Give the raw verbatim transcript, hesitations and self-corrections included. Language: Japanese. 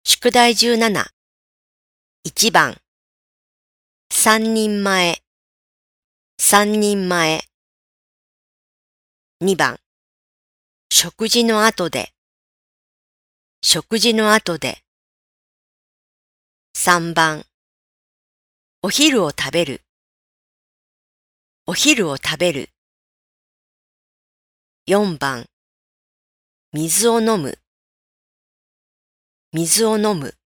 宿題じゅうなな。いちばん、三人前、三人前。にばん、食事の後で、食事の後で。さんばん、お昼を食べる、お昼を食べる。よんばん、水を飲む、水を飲む。